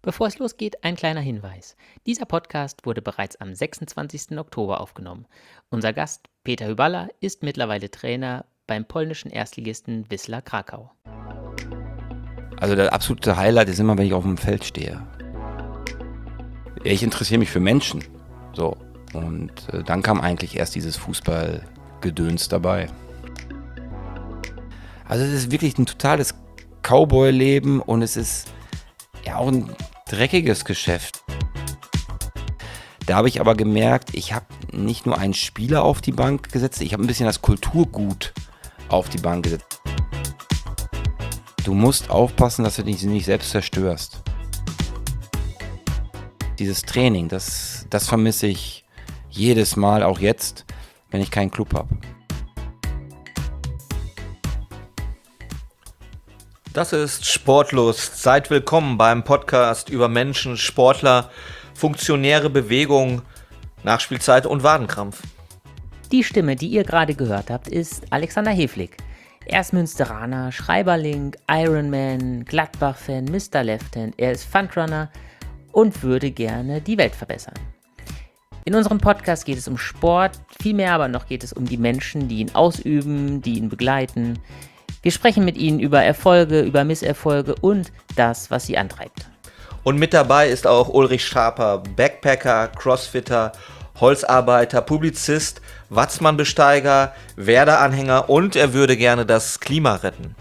Bevor es losgeht, ein kleiner Hinweis. Dieser Podcast wurde bereits am 26. Oktober aufgenommen. Unser Gast, Peter Hyballa, ist mittlerweile Trainer beim polnischen Erstligisten Wisła Krakau. Also das absolute Highlight ist immer, wenn ich auf dem Feld stehe. Ich interessiere mich für Menschen. So. Und dann kam eigentlich erst dieses Fußballgedöns dabei. Also es ist wirklich ein totales Cowboy-Leben und es ist ja auch ein dreckiges Geschäft. Da habe ich aber gemerkt, ich habe nicht nur einen Spieler auf die Bank gesetzt, ich habe ein bisschen das Kulturgut auf die Bank gesetzt. Du musst aufpassen, dass du dich nicht selbst zerstörst. Dieses Training, das vermisse ich jedes Mal, auch jetzt, wenn ich keinen Club habe. Das ist Sportlust. Seid willkommen beim Podcast über Menschen, Sportler, funktionäre Bewegung, Nachspielzeit und Wadenkrampf. Die Stimme, die ihr gerade gehört habt, ist Alexander Heflik. Er ist Münsteraner, Schreiberling, Ironman, Gladbach-Fan, Mr. Left-Hand. Er ist Fundrunner und würde gerne die Welt verbessern. In unserem Podcast geht es um Sport, vielmehr aber noch geht es um die Menschen, die ihn ausüben, die ihn begleiten. Wir sprechen mit ihnen über Erfolge, über Misserfolge und das, was sie antreibt. Und mit dabei ist auch Ulrich Schaper, Backpacker, Crossfitter, Holzarbeiter, Publizist, Watzmann-Besteiger, Werder-Anhänger und er würde gerne das Klima retten.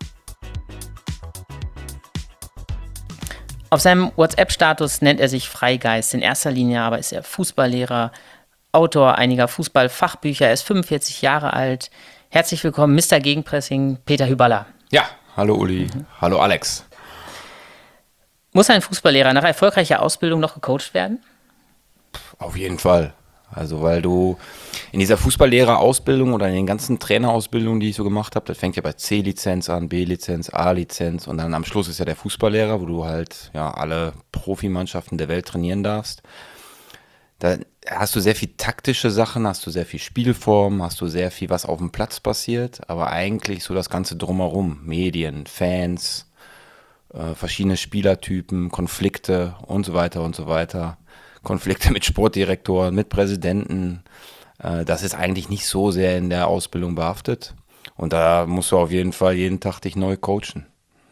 Auf seinem WhatsApp-Status nennt er sich Freigeist. In erster Linie aber ist er Fußballlehrer, Autor einiger Fußballfachbücher. Er ist 45 Jahre alt. Herzlich willkommen, Mr. Gegenpressing, Peter Hyballa. Ja, hallo Uli, hallo Alex. Muss ein Fußballlehrer nach erfolgreicher Ausbildung noch gecoacht werden? Auf jeden Fall. Also weil du in dieser Fußballlehrerausbildung oder in den ganzen Trainerausbildungen, die ich so gemacht habe, das fängt ja bei C-Lizenz an, B-Lizenz, A-Lizenz und dann am Schluss ist ja der Fußballlehrer, wo du halt ja alle Profimannschaften der Welt trainieren darfst. Da hast du sehr viel taktische Sachen, hast du sehr viel Spielform, hast du sehr viel, was auf dem Platz passiert, aber eigentlich so das Ganze drumherum, Medien, Fans, verschiedene Spielertypen, Konflikte und so weiter und so weiter. Konflikte mit Sportdirektoren, mit Präsidenten, das ist eigentlich nicht so sehr in der Ausbildung behaftet und da musst du auf jeden Fall jeden Tag dich neu coachen.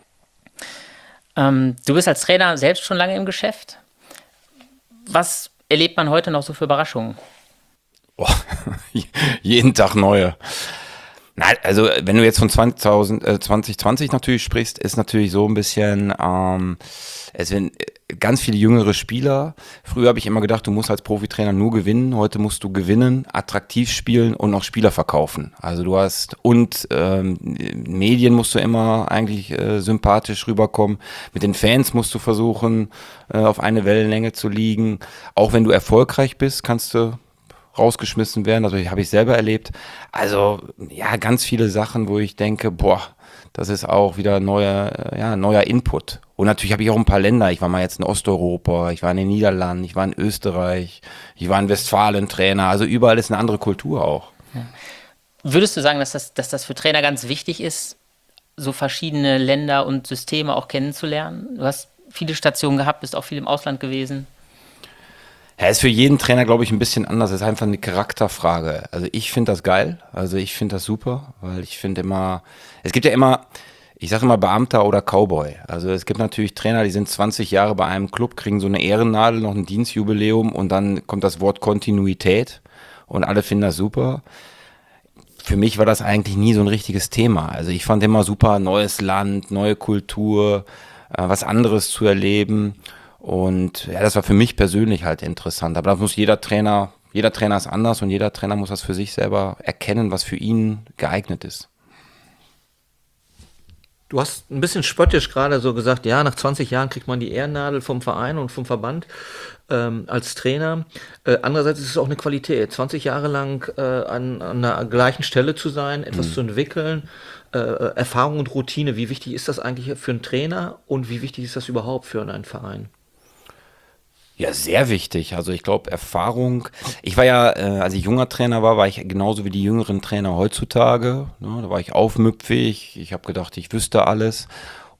Du bist als Trainer selbst schon lange im Geschäft. Was erlebt man heute noch so für Überraschungen? Oh, jeden Tag neue. Nein, also wenn du jetzt von 2020 natürlich sprichst, ist natürlich so ein bisschen, es sind ganz viele jüngere Spieler. Früher habe ich immer gedacht, du musst als Profitrainer nur gewinnen. Heute musst du gewinnen, attraktiv spielen und noch Spieler verkaufen. Also du hast, und Medien musst du immer eigentlich sympathisch rüberkommen. Mit den Fans musst du versuchen, auf eine Wellenlänge zu liegen. Auch wenn du erfolgreich bist, kannst du rausgeschmissen werden, also habe ich selber erlebt. Also ja, ganz viele Sachen, wo ich denke, boah, das ist auch wieder neuer Input. Und natürlich habe ich auch ein paar Länder. Ich war mal jetzt in Osteuropa, ich war in den Niederlanden, ich war in Österreich, ich war in Westfalen Trainer. Also überall ist eine andere Kultur auch. Ja. Würdest du sagen, dass das für Trainer ganz wichtig ist, so verschiedene Länder und Systeme auch kennenzulernen? Du hast viele Stationen gehabt, bist auch viel im Ausland gewesen. Ja, ist für jeden Trainer, glaube ich, ein bisschen anders. Es ist einfach eine Charakterfrage. Also ich finde das geil, also ich finde das super, weil ich finde immer, es gibt ja immer, ich sage immer Beamter oder Cowboy. Also es gibt natürlich Trainer, die sind 20 Jahre bei einem Club, kriegen so eine Ehrennadel, noch ein Dienstjubiläum und dann kommt das Wort Kontinuität und alle finden das super. Für mich war das eigentlich nie so ein richtiges Thema. Also ich fand immer super, neues Land, neue Kultur, was anderes zu erleben. Und ja, das war für mich persönlich halt interessant. Aber da muss jeder Trainer ist anders und jeder Trainer muss das für sich selber erkennen, was für ihn geeignet ist. Du hast ein bisschen spöttisch gerade so gesagt, ja, nach 20 Jahren kriegt man die Ehrennadel vom Verein und vom Verband als Trainer. Andererseits ist es auch eine Qualität, 20 Jahre lang an einer gleichen Stelle zu sein, etwas zu entwickeln, Erfahrung und Routine. Wie wichtig ist das eigentlich für einen Trainer und wie wichtig ist das überhaupt für einen Verein? Ja, sehr wichtig. Also ich glaube, Erfahrung. Ich war ja, als ich junger Trainer war ich genauso wie die jüngeren Trainer heutzutage. Ne? Da war ich aufmüpfig. Ich habe gedacht, ich wüsste alles.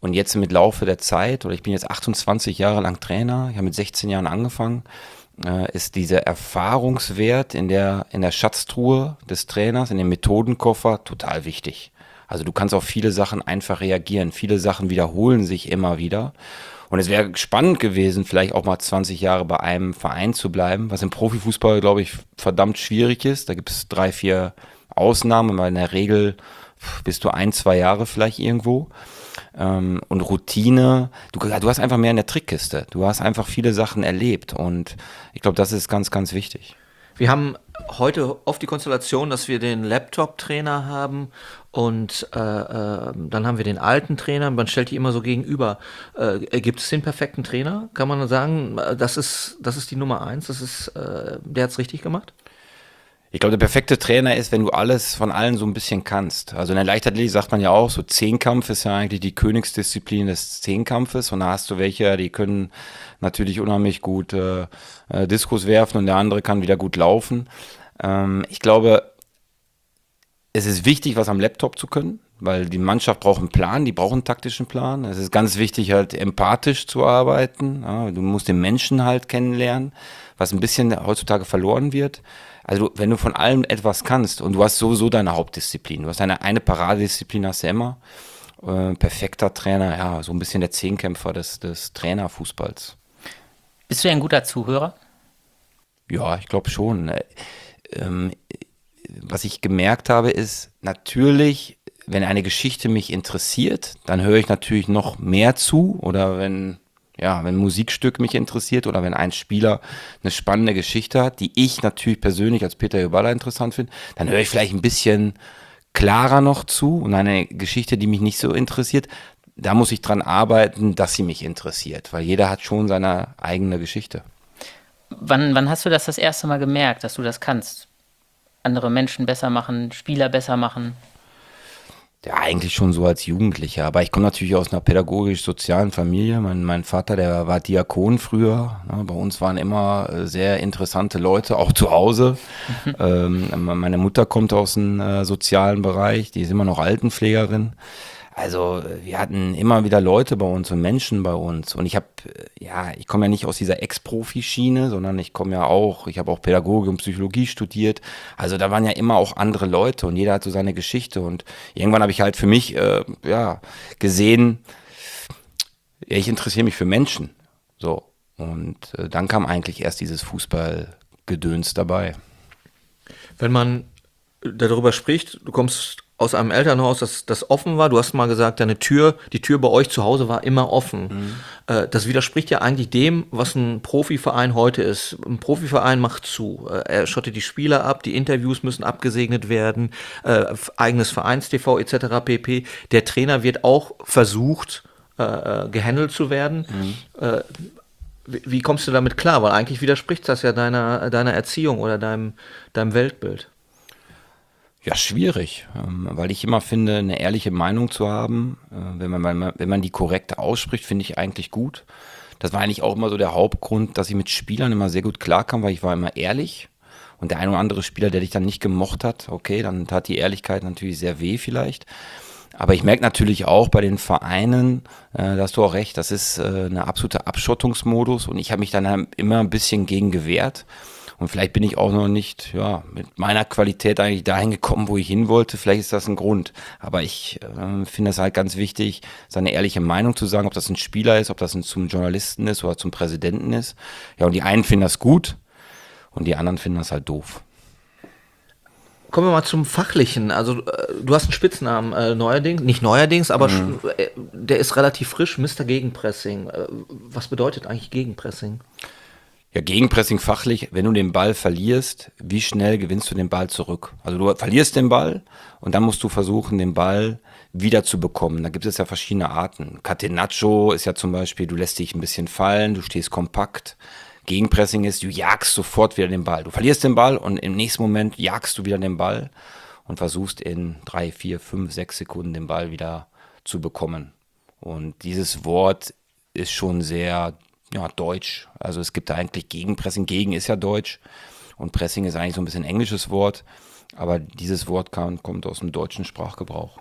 Und jetzt mit Laufe der Zeit, oder ich bin jetzt 28 Jahre lang Trainer, ich habe mit 16 Jahren angefangen, ist dieser Erfahrungswert in der Schatztruhe des Trainers, in dem Methodenkoffer total wichtig. Also du kannst auf viele Sachen einfach reagieren. Viele Sachen wiederholen sich immer wieder. Und es wäre spannend gewesen, vielleicht auch mal 20 Jahre bei einem Verein zu bleiben, was im Profifußball, glaube ich, verdammt schwierig ist. Da gibt es 3, 4 Ausnahmen, weil in der Regel bist du 1, 2 Jahre vielleicht irgendwo. Und Routine, du hast einfach mehr in der Trickkiste. Du hast einfach viele Sachen erlebt und ich glaube, das ist ganz, ganz wichtig. Wir haben heute oft die Konstellation, dass wir den Laptop-Trainer haben und dann haben wir den alten Trainer. Man stellt die immer so gegenüber. Gibt es den perfekten Trainer? Kann man sagen, das ist die Nummer 1, der hat es richtig gemacht? Ich glaube, der perfekte Trainer ist, wenn du alles von allen so ein bisschen kannst. Also in der Leichtathletik sagt man ja auch, so Zehnkampf ist ja eigentlich die Königsdisziplin des Zehnkampfes. Und da hast du welche, die können natürlich unheimlich gut Diskus werfen und der andere kann wieder gut laufen. Ich glaube, es ist wichtig, was am Laptop zu können, weil die Mannschaft braucht einen Plan, die braucht einen taktischen Plan. Es ist ganz wichtig, halt empathisch zu arbeiten. Ja, du musst den Menschen halt kennenlernen, was ein bisschen heutzutage verloren wird. Also wenn du von allem etwas kannst und du hast sowieso deine Hauptdisziplin, du hast eine Paradedisziplin, hast du immer, perfekter Trainer, ja, so ein bisschen der Zehnkämpfer des Trainerfußballs. Bist du ein guter Zuhörer? Ja, ich glaube schon. Was ich gemerkt habe, ist natürlich, wenn eine Geschichte mich interessiert, dann höre ich natürlich noch mehr zu. Oder wenn ein Musikstück mich interessiert oder wenn ein Spieler eine spannende Geschichte hat, die ich natürlich persönlich als Peter Jeballa interessant finde, dann höre ich vielleicht ein bisschen klarer noch zu. Und eine Geschichte, die mich nicht so interessiert, da muss ich dran arbeiten, dass sie mich interessiert. Weil jeder hat schon seine eigene Geschichte. Wann hast du das erste Mal gemerkt, dass du das kannst? Andere Menschen besser machen, Spieler besser machen? Ja, eigentlich schon so als Jugendlicher. Aber ich komme natürlich aus einer pädagogisch-sozialen Familie. Mein Vater, der war Diakon früher. Ja, bei uns waren immer sehr interessante Leute, auch zu Hause. Meine Mutter kommt aus dem sozialen Bereich. Die ist immer noch Altenpflegerin. Also wir hatten immer wieder Leute bei uns und Menschen bei uns. Und ich komme ja nicht aus dieser Ex-Profi-Schiene, sondern ich habe auch Pädagogik und Psychologie studiert. Also da waren ja immer auch andere Leute und jeder hat so seine Geschichte. Und irgendwann habe ich halt für mich gesehen, ich interessiere mich für Menschen. So. Und dann kam eigentlich erst dieses Fußballgedöns dabei. Wenn man darüber spricht, du kommst aus einem Elternhaus, das offen war. Du hast mal gesagt, die Tür bei euch zu Hause war immer offen. Das widerspricht ja eigentlich dem, was ein Profiverein heute ist. Ein Profiverein macht zu. Er schottet die Spieler ab, die Interviews müssen abgesegnet werden, eigenes Vereins-TV etc. pp. Der Trainer wird auch versucht, gehandelt zu werden. Wie kommst du damit klar? Weil eigentlich widerspricht das ja deiner Erziehung oder deinem Weltbild. Ja, schwierig, weil ich immer finde, eine ehrliche Meinung zu haben, wenn man die korrekt ausspricht, finde ich eigentlich gut. Das war eigentlich auch immer so der Hauptgrund, dass ich mit Spielern immer sehr gut klarkam, weil ich war immer ehrlich. Und der ein oder andere Spieler, der dich dann nicht gemocht hat, okay, dann tat die Ehrlichkeit natürlich sehr weh vielleicht. Aber ich merke natürlich auch bei den Vereinen, da hast du auch recht, das ist eine absolute Abschottungsmodus und ich habe mich dann immer ein bisschen gegen gewehrt. Und vielleicht bin ich auch noch nicht mit meiner Qualität eigentlich dahin gekommen, wo ich hin wollte. Vielleicht ist das ein Grund. Aber ich finde es halt ganz wichtig, seine ehrliche Meinung zu sagen, ob das ein Spieler ist, ob das zum Journalisten ist oder zum Präsidenten ist. Ja, und die einen finden das gut und die anderen finden das halt doof. Kommen wir mal zum Fachlichen. Also du hast einen Spitznamen nicht neuerdings, aber der ist relativ frisch, Mr. Gegenpressing. Was bedeutet eigentlich Gegenpressing? Ja, Gegenpressing fachlich, wenn du den Ball verlierst, wie schnell gewinnst du den Ball zurück? Also du verlierst den Ball und dann musst du versuchen, den Ball wieder zu bekommen. Da gibt es ja verschiedene Arten. Catenaccio ist ja zum Beispiel, du lässt dich ein bisschen fallen, du stehst kompakt. Gegenpressing ist, du jagst sofort wieder den Ball. Du verlierst den Ball und im nächsten Moment jagst du wieder den Ball und versuchst in 3, 4, 5, 6 Sekunden den Ball wieder zu bekommen. Und dieses Wort ist schon sehr deutsch. Also es gibt da eigentlich Gegenpressing. Gegen ist ja deutsch und Pressing ist eigentlich so ein bisschen englisches Wort. Aber dieses Wort kommt aus dem deutschen Sprachgebrauch.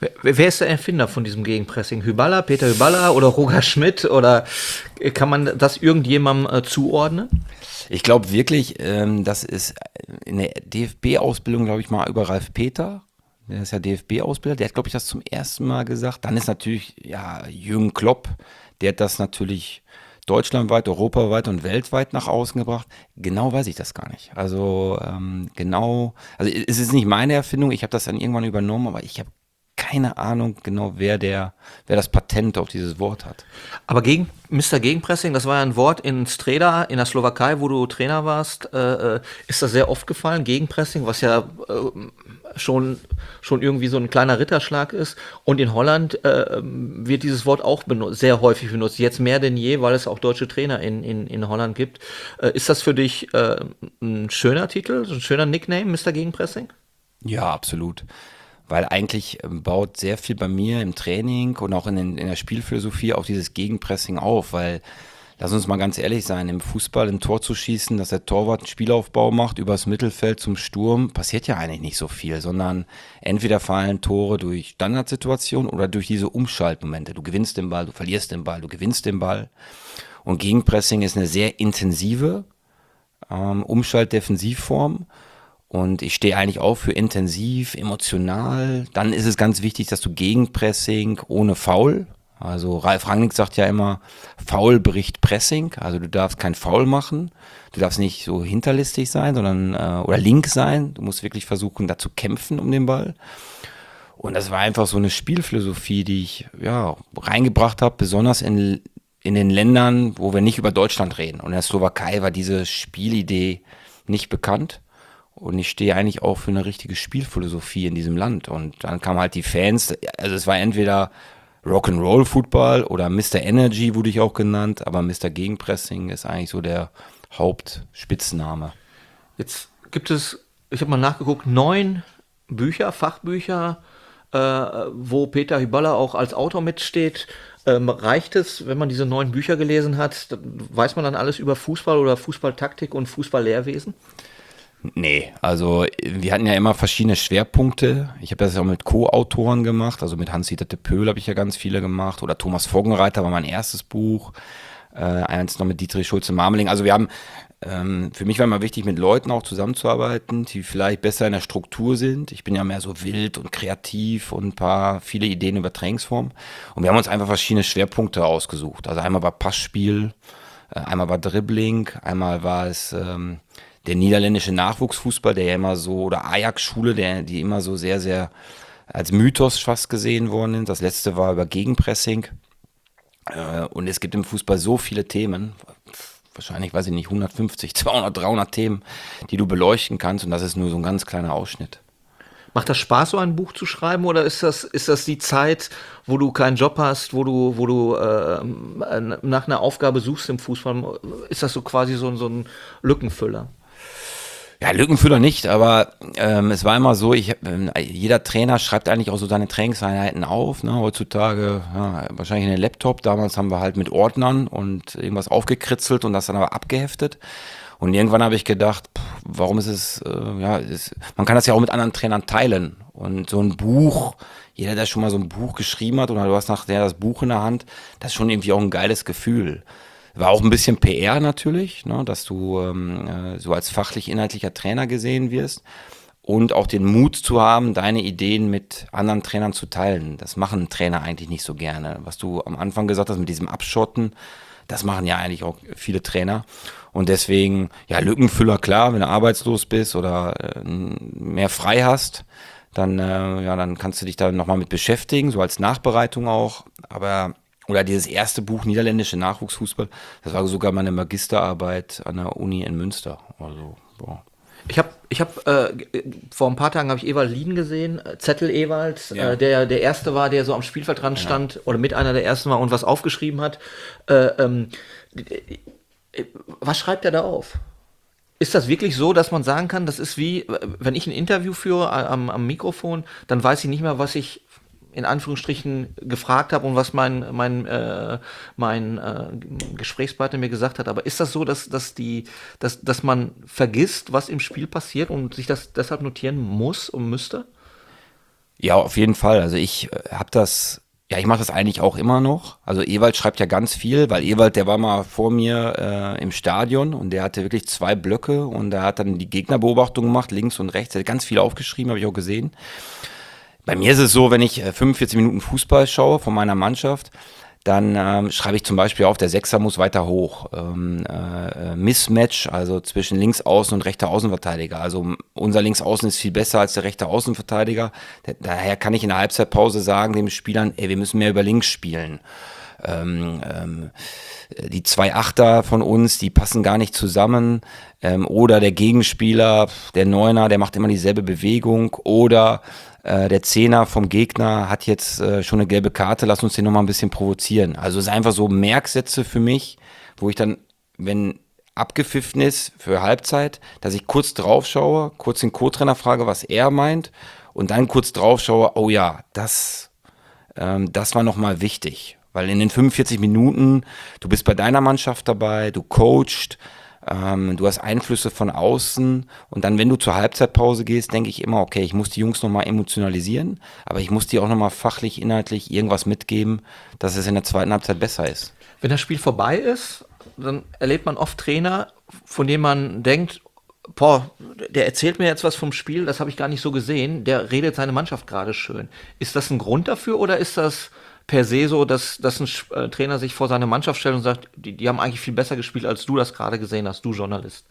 Wer ist der Erfinder von diesem Gegenpressing? Hyballa, Peter Hyballa oder Roger Schmidt? Oder kann man das irgendjemandem zuordnen? Ich glaube wirklich, das ist in der DFB-Ausbildung, glaube ich, mal über Ralf Peter. Der ist ja DFB-Ausbilder. Der hat, glaube ich, das zum ersten Mal gesagt. Dann ist natürlich, ja, Jürgen Klopp. Der hat das natürlich deutschlandweit, europaweit und weltweit nach außen gebracht. Genau weiß ich das gar nicht. Also genau, also es ist nicht meine Erfindung. Ich habe das dann irgendwann übernommen, aber ich habe keine Ahnung genau, wer das Patent auf dieses Wort hat. Aber Mr. Gegenpressing, das war ja ein Wort in Streda, in der Slowakei, wo du Trainer warst. Ist das sehr oft gefallen, Gegenpressing, was ja schon irgendwie so ein kleiner Ritterschlag ist. Und in Holland wird dieses Wort auch sehr häufig benutzt. Jetzt mehr denn je, weil es auch deutsche Trainer in Holland gibt. Ist das für dich ein schöner Titel, ein schöner Nickname, Mr. Gegenpressing? Ja, absolut. Weil eigentlich baut sehr viel bei mir im Training und auch in der Spielphilosophie auch dieses Gegenpressing auf, weil, lass uns mal ganz ehrlich sein, im Fußball ein Tor zu schießen, dass der Torwart einen Spielaufbau macht, übers Mittelfeld zum Sturm, passiert ja eigentlich nicht so viel, sondern entweder fallen Tore durch Standardsituationen oder durch diese Umschaltmomente. Du gewinnst den Ball, du verlierst den Ball, du gewinnst den Ball. Und Gegenpressing ist eine sehr intensive Umschaltdefensivform. Und ich stehe eigentlich auch für intensiv, emotional. Dann ist es ganz wichtig, dass du Gegenpressing ohne Foul. Also Ralf Rangnick sagt ja immer, Foul bricht Pressing. Also du darfst kein Foul machen. Du darfst nicht so hinterlistig sein, sondern oder link sein. Du musst wirklich versuchen, da zu kämpfen um den Ball. Und das war einfach so eine Spielphilosophie, die ich ja reingebracht habe, besonders in den Ländern, wo wir nicht über Deutschland reden. Und in der Slowakei war diese Spielidee nicht bekannt. Und ich stehe eigentlich auch für eine richtige Spielphilosophie in diesem Land. Und dann kamen halt die Fans, also es war entweder Rock'n'Roll Football oder Mr. Energy wurde ich auch genannt, aber Mr. Gegenpressing ist eigentlich so der Hauptspitzname. Jetzt gibt es, ich habe mal nachgeguckt, 9 Bücher, Fachbücher, wo Peter Hyballa auch als Autor mitsteht. Reicht es, wenn man diese 9 Bücher gelesen hat, weiß man dann alles über Fußball oder Fußballtaktik und Fußballlehrwesen? Nee, also wir hatten ja immer verschiedene Schwerpunkte. Ich habe das auch mit Co-Autoren gemacht, also mit Hans-Dieter de Poel habe ich ja ganz viele gemacht oder Thomas Voggenreiter war mein erstes Buch, eins noch mit Dietrich Schulze-Marmeling. Also wir haben, für mich war immer wichtig, mit Leuten auch zusammenzuarbeiten, die vielleicht besser in der Struktur sind. Ich bin ja mehr so wild und kreativ und viele Ideen über Trainingsform. Und wir haben uns einfach verschiedene Schwerpunkte ausgesucht. Also einmal war Passspiel, einmal war Dribbling, einmal war es der niederländische Nachwuchsfußball, der ja immer so, oder Ajax-Schule, die immer so sehr, sehr als Mythos fast gesehen worden sind. Das letzte war über Gegenpressing. Und es gibt im Fußball so viele Themen, wahrscheinlich, weiß ich nicht, 150, 200, 300 Themen, die du beleuchten kannst. Und das ist nur so ein ganz kleiner Ausschnitt. Macht das Spaß, so ein Buch zu schreiben, oder ist das die Zeit, wo du keinen Job hast, wo du nach einer Aufgabe suchst im Fußball? Ist das so quasi so ein Lückenfüller? Ja, Lückenfüller nicht, aber es war immer so, jeder Trainer schreibt eigentlich auch so seine Trainingseinheiten auf. Ne? Heutzutage wahrscheinlich in den Laptop. Damals haben wir halt mit Ordnern und irgendwas aufgekritzelt und das dann aber abgeheftet. Und irgendwann habe ich gedacht, warum ist es, man kann das ja auch mit anderen Trainern teilen. Und so ein Buch, jeder, der schon mal so ein Buch geschrieben hat oder du hast nachher das Buch in der Hand, das ist schon irgendwie auch ein geiles Gefühl. War auch ein bisschen PR natürlich, ne, dass du so als fachlich-inhaltlicher Trainer gesehen wirst und auch den Mut zu haben, deine Ideen mit anderen Trainern zu teilen. Das machen Trainer eigentlich nicht so gerne. Was du am Anfang gesagt hast mit diesem Abschotten, das machen ja eigentlich auch viele Trainer. Und deswegen, ja, Lückenfüller, klar, wenn du arbeitslos bist oder mehr frei hast, dann kannst du dich da nochmal mit beschäftigen, so als Nachbereitung auch. Oder dieses erste Buch, Niederländische Nachwuchsfußball, das war sogar meine Magisterarbeit an der Uni in Münster. Also, boah. Ich hab vor ein paar Tagen habe ich Ewald Lien gesehen, Zettel Ewald, Ja. der erste war, der so am Spielfeldrand stand oder mit einer der ersten war und was aufgeschrieben hat. Was schreibt er da auf? Ist das wirklich so, dass man sagen kann, das ist wie, wenn ich ein Interview führe am Mikrofon, dann weiß ich nicht mehr, was ich in Anführungsstrichen gefragt habe und was mein Gesprächspartner mir gesagt hat. Aber ist das so, dass man vergisst, was im Spiel passiert und sich das deshalb notieren muss und müsste? Ja, auf jeden Fall. Also ich habe das, ja, ich mache das eigentlich auch immer noch. Also Ewald schreibt ja ganz viel, weil Ewald, der war mal vor mir im Stadion und der hatte wirklich 2 Blöcke und er hat dann die Gegnerbeobachtung gemacht, links und rechts. Er hat ganz viel aufgeschrieben, habe ich auch gesehen. Bei mir ist es so, wenn ich 45 Minuten Fußball schaue von meiner Mannschaft, dann schreibe ich zum Beispiel auf, der Sechser muss weiter hoch. Mismatch, also zwischen Linksaußen und rechter Außenverteidiger. Also unser Linksaußen ist viel besser als der rechte Außenverteidiger. Daher kann ich in der Halbzeitpause sagen den Spielern, ey, wir müssen mehr über links spielen. Die 2 Achter von uns, die passen gar nicht zusammen. Oder der Gegenspieler, der Neuner, der macht immer dieselbe Bewegung. Oder der Zehner vom Gegner hat jetzt schon eine gelbe Karte, lass uns den nochmal ein bisschen provozieren. Also es ist einfach so Merksätze für mich, wo ich dann, wenn abgepfiffen ist für Halbzeit, dass ich kurz drauf schaue, kurz den Co-Trainer frage, was er meint und dann kurz drauf schaue, oh ja, das war nochmal wichtig. Weil in den 45 Minuten, du bist bei deiner Mannschaft dabei, du coachst, du hast Einflüsse von außen und dann, wenn du zur Halbzeitpause gehst, denke ich immer, okay, ich muss die Jungs nochmal emotionalisieren, aber ich muss die auch nochmal fachlich, inhaltlich irgendwas mitgeben, dass es in der zweiten Halbzeit besser ist. Wenn das Spiel vorbei ist, dann erlebt man oft Trainer, von denen man denkt, boah, der erzählt mir jetzt was vom Spiel, das habe ich gar nicht so gesehen, der redet seine Mannschaft gerade schön. Ist das ein Grund dafür oder ist das per se so, dass ein Trainer sich vor seine Mannschaft stellt und sagt, die haben eigentlich viel besser gespielt, als du das gerade gesehen hast, du Journalist?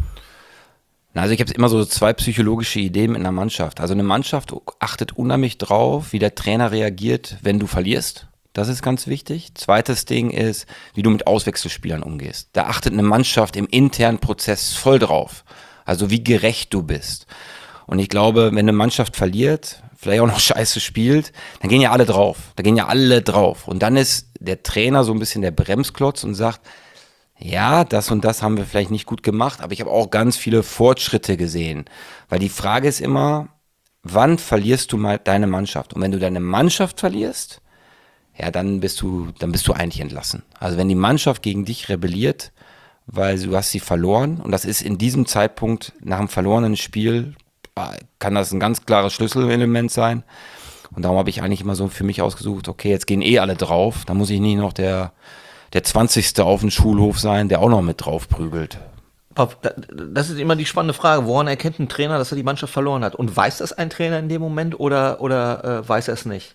Also ich habe immer so 2 psychologische Ideen mit einer Mannschaft. Also eine Mannschaft achtet unheimlich drauf, wie der Trainer reagiert, wenn du verlierst. Das ist ganz wichtig. Zweites Ding ist, wie du mit Auswechselspielern umgehst. Da achtet eine Mannschaft im internen Prozess voll drauf. Also wie gerecht du bist. Und ich glaube, wenn eine Mannschaft verliert, vielleicht auch noch scheiße spielt, dann gehen ja alle drauf. Da gehen ja alle drauf. Und dann ist der Trainer so ein bisschen der Bremsklotz und sagt, ja, das und das haben wir vielleicht nicht gut gemacht, aber ich habe auch ganz viele Fortschritte gesehen. Weil die Frage ist immer, wann verlierst du mal deine Mannschaft? Und wenn du deine Mannschaft verlierst, ja, dann bist du eigentlich entlassen. Also wenn die Mannschaft gegen dich rebelliert, weil du hast sie verloren und das ist in diesem Zeitpunkt nach einem verlorenen Spiel, kann das ein ganz klares Schlüsselelement sein. Und darum habe ich eigentlich immer so für mich ausgesucht, okay, jetzt gehen alle drauf, da muss ich nicht noch der 20. auf dem Schulhof sein, der auch noch mit drauf prügelt. Das ist immer die spannende Frage, woran erkennt ein Trainer, dass er die Mannschaft verloren hat? Und weiß das ein Trainer in dem Moment oder weiß er es nicht?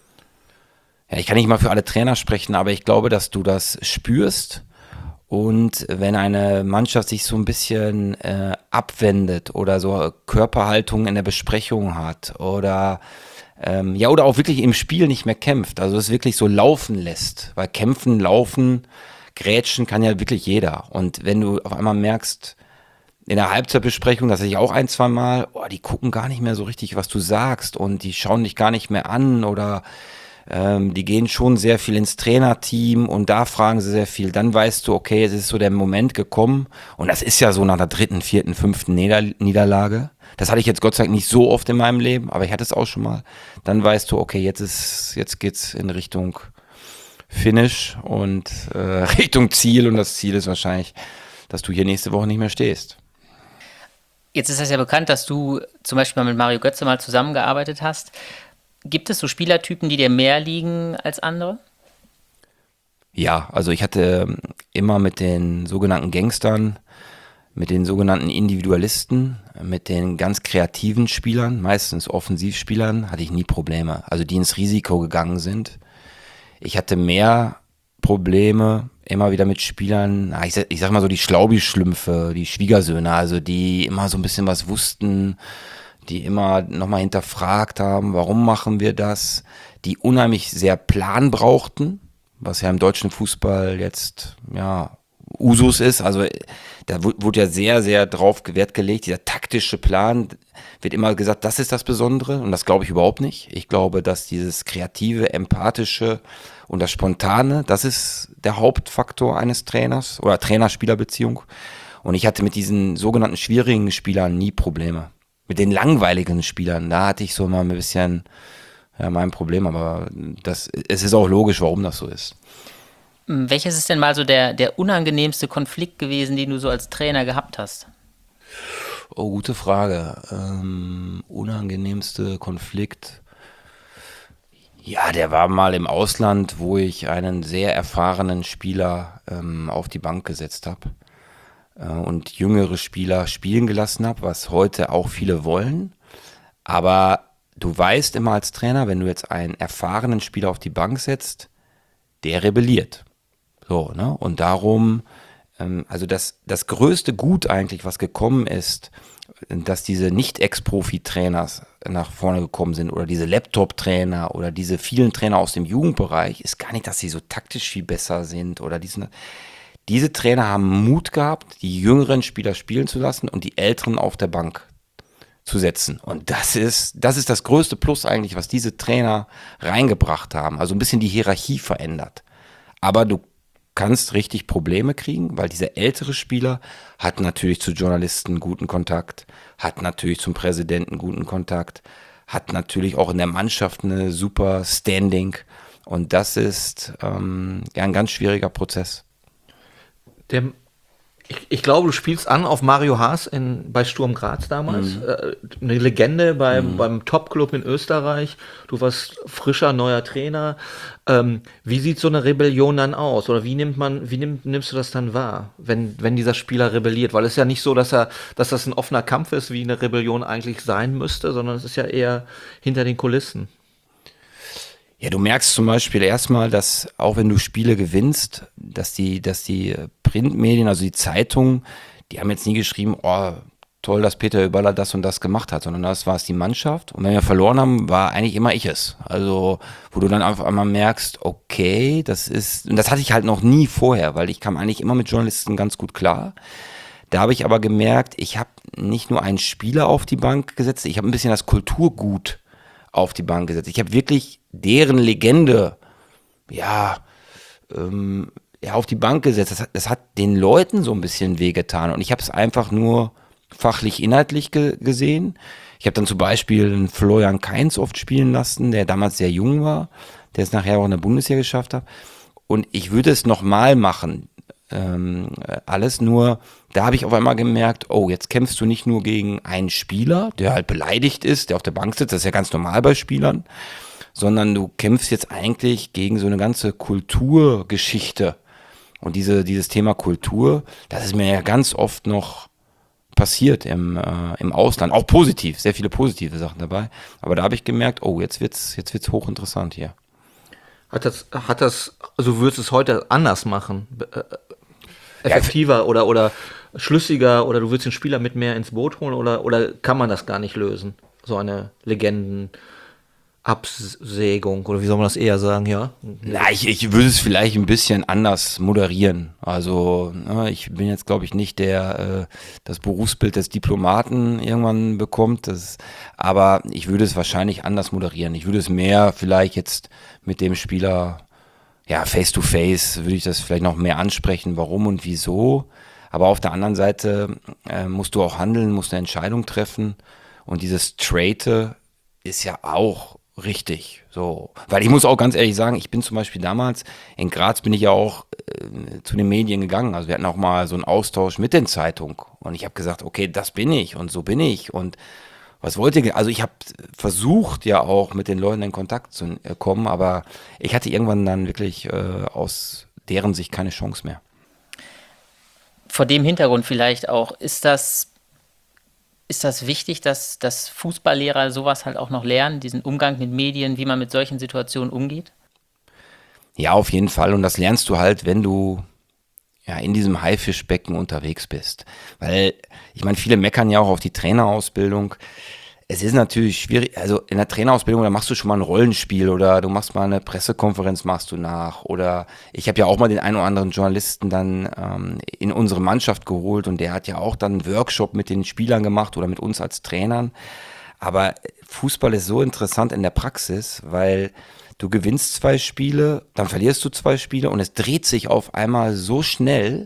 Ja, ich kann nicht mal für alle Trainer sprechen, aber ich glaube, dass du das spürst. Und wenn eine Mannschaft sich so ein bisschen abwendet oder so Körperhaltung in der Besprechung hat oder oder auch wirklich im Spiel nicht mehr kämpft, also es wirklich so laufen lässt, weil kämpfen, laufen, grätschen kann ja wirklich jeder. Und wenn du auf einmal merkst, in der Halbzeitbesprechung, das hatte ich auch 1, 2 Mal, die gucken gar nicht mehr so richtig, was du sagst und die schauen dich gar nicht mehr an oder die gehen schon sehr viel ins Trainerteam und da fragen sie sehr viel. Dann weißt du, okay, es ist so der Moment gekommen und das ist ja so nach der 3., 4., 5. Niederlage. Das hatte ich jetzt Gott sei Dank nicht so oft in meinem Leben, aber ich hatte es auch schon mal. Dann weißt du, okay, jetzt geht's in Richtung Finish und Richtung Ziel und das Ziel ist wahrscheinlich, dass du hier nächste Woche nicht mehr stehst. Jetzt ist es ja bekannt, dass du zum Beispiel mal mit Mario Götze mal zusammengearbeitet hast. Gibt es so Spielertypen, die dir mehr liegen als andere? Ja, also ich hatte immer mit den sogenannten Gangstern, mit den sogenannten Individualisten, mit den ganz kreativen Spielern, meistens Offensivspielern, hatte ich nie Probleme. Also die ins Risiko gegangen sind. Ich hatte mehr Probleme immer wieder mit Spielern, ich sag mal so die Schlaubi-Schlümpfe, die Schwiegersöhne, also die immer so ein bisschen was wussten, die immer nochmal hinterfragt haben, warum machen wir das, die unheimlich sehr Plan brauchten, was ja im deutschen Fußball jetzt, ja, Usus ist, also da wurde ja sehr, sehr drauf Wert gelegt, dieser taktische Plan, wird immer gesagt, das ist das Besondere und das glaube ich überhaupt nicht. Ich glaube, dass dieses kreative, empathische und das Spontane, das ist der Hauptfaktor eines Trainers oder Trainer-Spieler-Beziehung und ich hatte mit diesen sogenannten schwierigen Spielern nie Probleme. Mit den langweiligen Spielern, da hatte ich so mal ein bisschen mein Problem, aber es ist auch logisch, warum das so ist. Welches ist denn mal so der unangenehmste Konflikt gewesen, den du so als Trainer gehabt hast? Oh, gute Frage. Unangenehmste Konflikt. Ja, der war mal im Ausland, wo ich einen sehr erfahrenen Spieler auf die Bank gesetzt habe und jüngere Spieler spielen gelassen habe, was heute auch viele wollen. Aber du weißt immer als Trainer, wenn du jetzt einen erfahrenen Spieler auf die Bank setzt, der rebelliert. So, ne? Und darum, also das größte Gut eigentlich, was gekommen ist, dass diese Nicht-Ex-Profi-Trainers nach vorne gekommen sind oder diese Laptop-Trainer oder diese vielen Trainer aus dem Jugendbereich, ist gar nicht, dass sie so taktisch viel besser sind oder diese Trainer haben Mut gehabt, die jüngeren Spieler spielen zu lassen und die älteren auf der Bank zu setzen. Und das ist das größte Plus eigentlich, was diese Trainer reingebracht haben. Also ein bisschen die Hierarchie verändert. Aber du kannst richtig Probleme kriegen, weil dieser ältere Spieler hat natürlich zu Journalisten guten Kontakt, hat natürlich zum Präsidenten guten Kontakt, hat natürlich auch in der Mannschaft eine super Standing. Und das ist ja ein ganz schwieriger Prozess. Ich glaube, du spielst an auf Mario Haas bei Sturm Graz damals. Eine Legende beim Top-Club in Österreich. Du warst frischer, neuer Trainer. Wie sieht so eine Rebellion dann aus? Oder wie nimmst du das dann wahr, wenn dieser Spieler rebelliert? Weil es ist ja nicht so, dass das ein offener Kampf ist, wie eine Rebellion eigentlich sein müsste, sondern es ist ja eher hinter den Kulissen. Ja, du merkst zum Beispiel erstmal, dass auch wenn du Spiele gewinnst, dass die Printmedien, also die Zeitungen, die haben jetzt nie geschrieben, oh, toll, dass Peter Hüballa das und das gemacht hat, sondern das war es die Mannschaft. Und wenn wir verloren haben, war eigentlich immer ich es. Also, wo du dann auf einmal merkst, okay, und das hatte ich halt noch nie vorher, weil ich kam eigentlich immer mit Journalisten ganz gut klar. Da habe ich aber gemerkt, ich habe nicht nur einen Spieler auf die Bank gesetzt, ich habe ein bisschen das Kulturgut auf die Bank gesetzt. Ich habe wirklich deren Legende, auf die Bank gesetzt. Das hat den Leuten so ein bisschen wehgetan. Und ich habe es einfach nur fachlich, inhaltlich gesehen. Ich habe dann zum Beispiel einen Florian Kainz oft spielen lassen, der damals sehr jung war, der es nachher auch in der Bundesliga geschafft hat. Und ich würde es nochmal machen. Alles nur, da habe ich auf einmal gemerkt, oh, jetzt kämpfst du nicht nur gegen einen Spieler, der halt beleidigt ist, der auf der Bank sitzt, das ist ja ganz normal bei Spielern, sondern du kämpfst jetzt eigentlich gegen so eine ganze Kulturgeschichte. Und dieses Thema Kultur, das ist mir ja ganz oft noch passiert im Ausland, auch positiv, sehr viele positive Sachen dabei. Aber da habe ich gemerkt, oh, jetzt wird's hochinteressant hier. Also würdest du es heute anders machen? Effektiver oder schlüssiger, oder du würdest den Spieler mit mehr ins Boot holen, oder kann man das gar nicht lösen? So eine Legendenabsägung, oder wie soll man das eher sagen, ja? Na, ich würde es vielleicht ein bisschen anders moderieren. Also, ich bin jetzt, glaube ich, nicht der das Berufsbild des Diplomaten irgendwann bekommt. Aber ich würde es wahrscheinlich anders moderieren. Ich würde es mehr vielleicht jetzt mit dem Spieler, ja, face to face, würde ich das vielleicht noch mehr ansprechen, warum und wieso. Aber auf der anderen Seite musst du auch handeln, musst eine Entscheidung treffen. Und dieses Straighte ist ja auch richtig, so. Weil ich muss auch ganz ehrlich sagen, ich bin zum Beispiel damals, in Graz bin ich ja auch zu den Medien gegangen. Also wir hatten auch mal so einen Austausch mit den Zeitungen. Und ich habe gesagt, okay, das bin ich und so bin ich. Und was wollt ihr? Also ich habe versucht ja auch mit den Leuten in Kontakt zu kommen, aber ich hatte irgendwann dann wirklich aus deren Sicht keine Chance mehr. Vor dem Hintergrund vielleicht auch, ist das wichtig, dass Fußballlehrer sowas halt auch noch lernen, diesen Umgang mit Medien, wie man mit solchen Situationen umgeht? Ja, auf jeden Fall. Und das lernst du halt, wenn du ja in diesem Haifischbecken unterwegs bist. Weil, ich meine, viele meckern ja auch auf die Trainerausbildung. Es ist natürlich schwierig, also in der Trainerausbildung, da machst du schon mal ein Rollenspiel oder du machst mal eine Pressekonferenz, machst du nach. Oder ich habe ja auch mal den einen oder anderen Journalisten dann in unsere Mannschaft geholt und der hat ja auch dann einen Workshop mit den Spielern gemacht oder mit uns als Trainern. Aber Fußball ist so interessant in der Praxis, weil du gewinnst 2 Spiele, dann verlierst du 2 Spiele und es dreht sich auf einmal so schnell.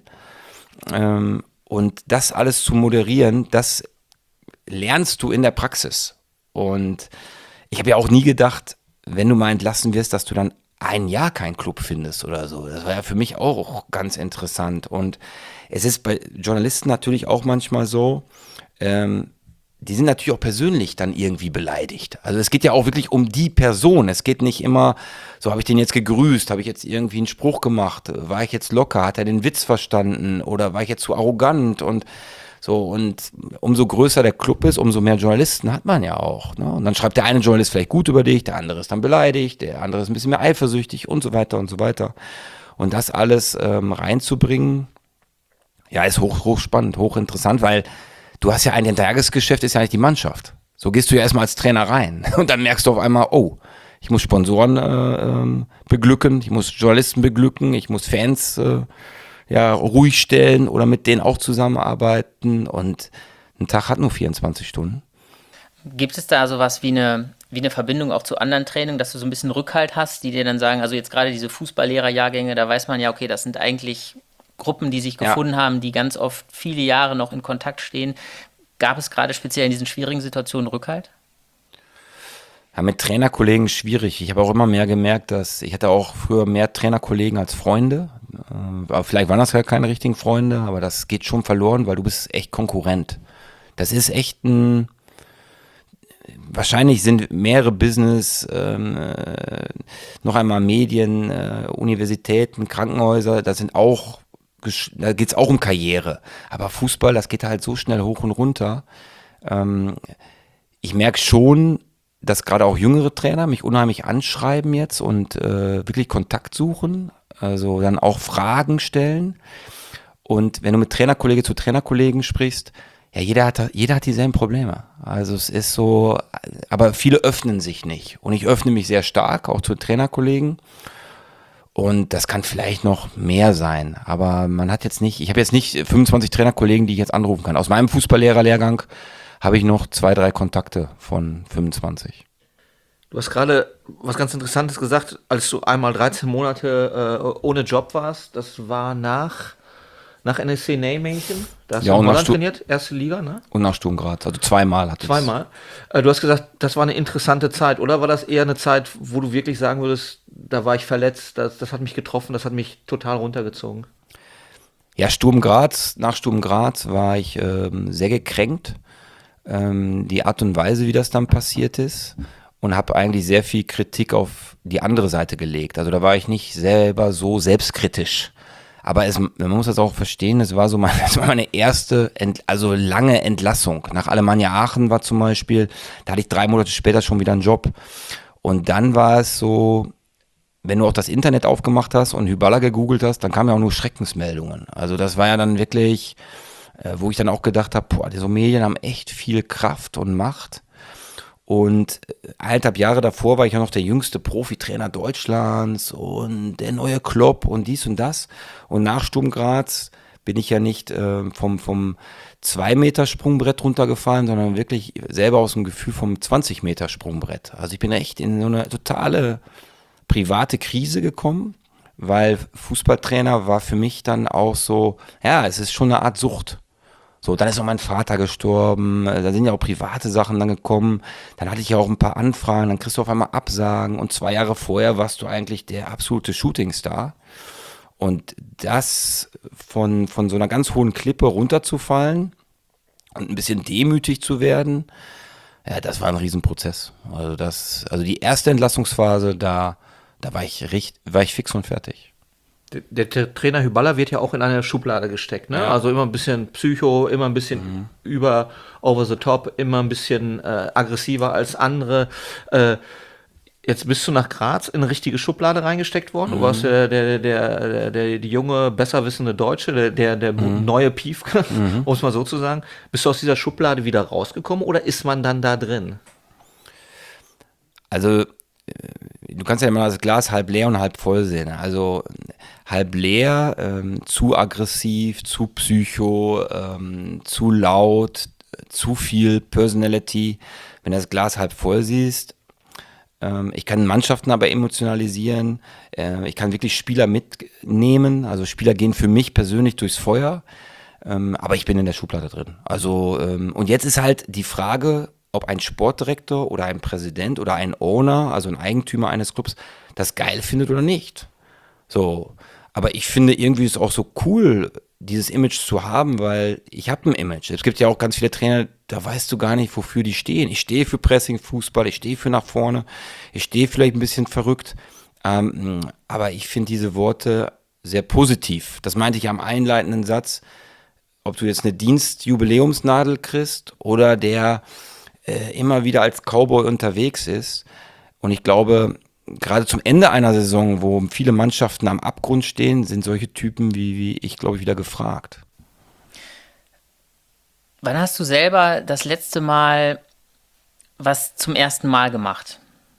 Und das alles zu moderieren, das lernst du in der Praxis. Und ich habe ja auch nie gedacht, wenn du mal entlassen wirst, dass du dann ein Jahr keinen Club findest oder so. Das war ja für mich auch ganz interessant. Und es ist bei Journalisten natürlich auch manchmal so, die sind natürlich auch persönlich dann irgendwie beleidigt. Also es geht ja auch wirklich um die Person. Es geht nicht immer, so habe ich den jetzt gegrüßt, habe ich jetzt irgendwie einen Spruch gemacht, war ich jetzt locker, hat er den Witz verstanden oder war ich jetzt zu arrogant und so. Und umso größer der Club ist, umso mehr Journalisten hat man ja auch. Ne? Und dann schreibt der eine Journalist vielleicht gut über dich, der andere ist dann beleidigt, der andere ist ein bisschen mehr eifersüchtig und so weiter und so weiter. Und das alles reinzubringen, ja, ist hochspannend, hochinteressant, weil du hast ja ein Tagesgeschäft, ist ja nicht die Mannschaft. So gehst du ja erstmal als Trainer rein und dann merkst du auf einmal, oh, ich muss Sponsoren beglücken, ich muss Journalisten beglücken, ich muss Fans ruhig stellen oder mit denen auch zusammenarbeiten und ein Tag hat nur 24 Stunden. Gibt es da sowas wie eine Verbindung auch zu anderen Trainern, dass du so ein bisschen Rückhalt hast, die dir dann sagen, also jetzt gerade diese Fußballlehrerjahrgänge, da weiß man ja, okay, das sind eigentlich Gruppen, die sich gefunden haben, die ganz oft viele Jahre noch in Kontakt stehen. Gab es gerade speziell in diesen schwierigen Situationen Rückhalt? Ja, mit Trainerkollegen schwierig. Ich habe auch immer mehr gemerkt, dass ich hatte auch früher mehr Trainerkollegen als Freunde. Aber vielleicht waren das ja keine richtigen Freunde, aber das geht schon verloren, weil du bist echt Konkurrent. Das ist echt wahrscheinlich sind mehrere Business, noch einmal Medien, Universitäten, Krankenhäuser, das sind auch da geht es auch um Karriere. Aber Fußball, das geht halt so schnell hoch und runter. Ich merke schon, dass gerade auch jüngere Trainer mich unheimlich anschreiben jetzt und wirklich Kontakt suchen. Also dann auch Fragen stellen. Und wenn du mit Trainerkollege zu Trainerkollegen sprichst, ja, jeder hat dieselben Probleme. Also es ist so, aber viele öffnen sich nicht. Und ich öffne mich sehr stark, auch zu Trainerkollegen. Und das kann vielleicht noch mehr sein, aber ich habe jetzt nicht 25 Trainerkollegen, die ich jetzt anrufen kann. Aus meinem Fußballlehrerlehrgang habe ich noch 2, 3 Kontakte von 25. Du hast gerade was ganz Interessantes gesagt, als du einmal 13 Monate ohne Job warst. Das war nach NSC Nijmegen. Da hast du in Holland trainiert, erste Liga, ne? Und nach Sturm Graz, also zweimal hatte ich. Zweimal. Du hast gesagt, das war eine interessante Zeit, oder war das eher eine Zeit, wo du wirklich sagen würdest, da war ich verletzt, das hat mich getroffen, das hat mich total runtergezogen? Ja, nach Sturm Graz war ich sehr gekränkt. Die Art und Weise, wie das dann passiert ist. Und habe eigentlich sehr viel Kritik auf die andere Seite gelegt. Also da war ich nicht selber so selbstkritisch. Aber man muss das auch verstehen, das war meine erste, lange Entlassung. Nach Alemannia Aachen war zum Beispiel, da hatte ich 3 Monate später schon wieder einen Job. Und dann war es so, wenn du auch das Internet aufgemacht hast und Hyballa gegoogelt hast, dann kamen ja auch nur Schreckensmeldungen. Also das war ja dann wirklich, wo ich dann auch gedacht habe, diese Medien haben echt viel Kraft und Macht. Und 1,5 Jahre davor war ich ja noch der jüngste Profitrainer Deutschlands und der neue Klopp und dies und das. Und nach Sturm Graz bin ich ja nicht vom 2 Meter Sprungbrett runtergefallen, sondern wirklich selber aus dem Gefühl vom 20 Meter Sprungbrett. Also ich bin echt in so eine totale private Krise gekommen, weil Fußballtrainer war für mich dann auch so, ja, es ist schon eine Art Sucht. So, dann ist auch mein Vater gestorben, da sind ja auch private Sachen dann gekommen, dann hatte ich ja auch ein paar Anfragen, dann kriegst du auf einmal Absagen und 2 Jahre vorher warst du eigentlich der absolute Shootingstar. Und das von so einer ganz hohen Klippe runterzufallen und ein bisschen demütig zu werden, ja, das war ein Riesenprozess. Also die erste Entlassungsphase, da war ich fix und fertig. Der Trainer Hyballa wird ja auch in eine Schublade gesteckt, ne? Ja. Also immer ein bisschen Psycho, immer ein bisschen over the top, immer ein bisschen aggressiver als andere. Jetzt bist du nach Graz in eine richtige Schublade reingesteckt worden. Du warst die junge, besser wissende Deutsche, der neue Piefke, um es mal so zu sagen. Bist du aus dieser Schublade wieder rausgekommen oder ist man dann da drin? Also du kannst ja immer das Glas halb leer und halb voll sehen. Also halb leer, zu aggressiv, zu psycho, zu laut, zu viel Personality. Wenn du das Glas halb voll siehst, ich kann Mannschaften aber emotionalisieren, ich kann wirklich Spieler mitnehmen, also Spieler gehen für mich persönlich durchs Feuer, aber ich bin in der Schublade drin. Also und jetzt ist halt die Frage, ob ein Sportdirektor oder ein Präsident oder ein Owner, also ein Eigentümer eines Clubs, das geil findet oder nicht. So, aber ich finde irgendwie ist es auch so cool, dieses Image zu haben, weil ich habe ein Image. Es gibt ja auch ganz viele Trainer, da weißt du gar nicht, wofür die stehen. Ich stehe für Pressing-Fußball, ich stehe für nach vorne, ich stehe vielleicht ein bisschen verrückt, aber ich finde diese Worte sehr positiv. Das meinte ich am einleitenden Satz, ob du jetzt eine Dienstjubiläumsnadel kriegst oder der immer wieder als Cowboy unterwegs ist. Und ich glaube, gerade zum Ende einer Saison, wo viele Mannschaften am Abgrund stehen, sind solche Typen wie ich, glaube ich, wieder gefragt. Wann hast du selber das letzte Mal was zum ersten Mal gemacht?